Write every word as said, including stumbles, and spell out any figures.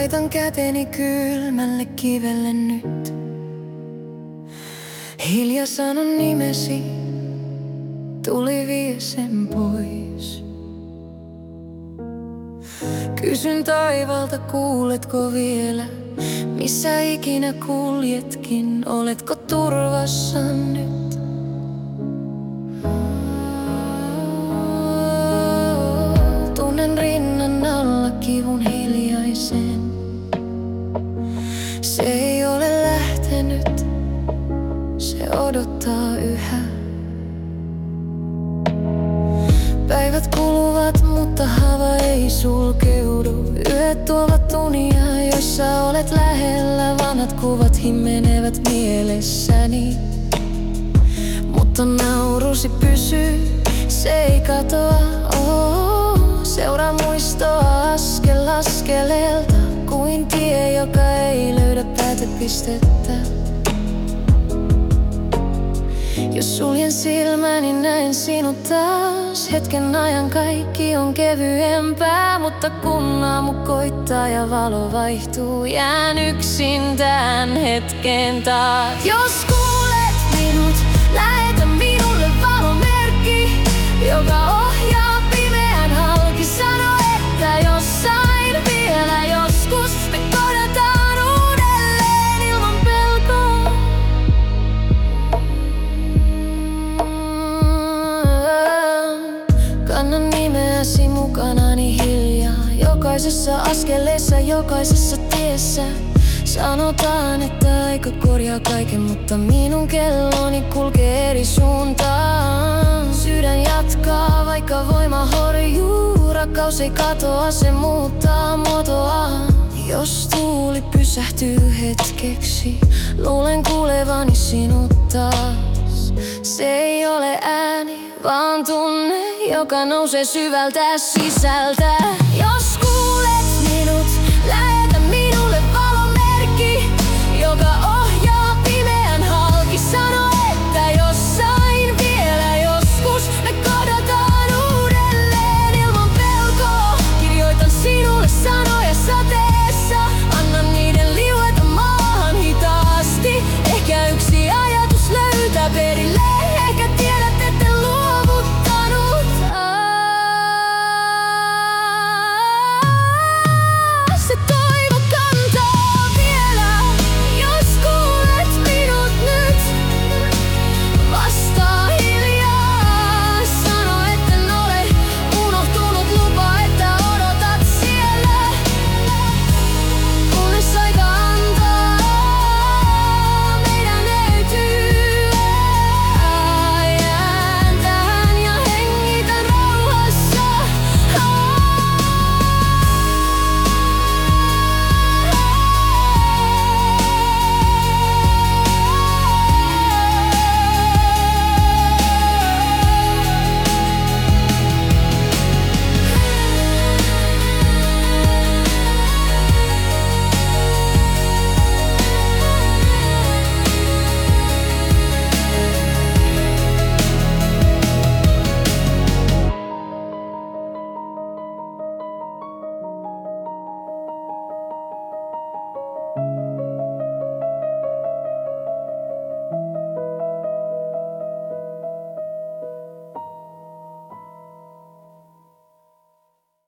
Laitan käteni kylmälle kivelle nyt. Hiljaa sanon nimesi, tuli vie sen pois. Kysyn taivalta, kuuletko vielä, missä ikinä kuljetkin, oletko turvassa nyt? Tunnen rinnan alla kivun hiljaisen. Se ei ole lähtenyt, se odottaa yhä. Päivät kuluvat, mutta haava ei sulkeudu. Yöt tuovat unia, joissa olet lähellä. Vanhat kuvat himmenevät mielessäni, mutta naurusi pysyy, se ei katoa. Oh, seuraa muistoa askel askeleelta, kuin tie, joka ei löydä päätepistettä. Jos suljen silmäni, näen sinut taas. Hetken ajan kaikki on kevyempää, mutta kun aamu koittaa ja valo vaihtuu, jään yksin tän hetken taas. Jos kuulet minut, lähetä minulle valomerkki, joka ohjaa pimeän halki. Sano, että jossain vielä joskus me kohdataan uudelleen ilman pelkoa. Kannan nimeäsi mukanani hiljaa, jokaisessa askeleessa, jokaisessa tiessä. Sanotaan, että aika korjaa kaiken, mutta minun kelloni kulkee eri suuntaan. Sydän jatkaa, vaikka voima horjuu. Rakkaus ei katoa, se muuttaa muotoaan. Jos tuuli pysähtyy hetkeksi, luulen kuulevani sinut taas. Se ei ole ääni, vaan tunne, joka nousee syvältä sisältä. Jos kuulet minut, lähe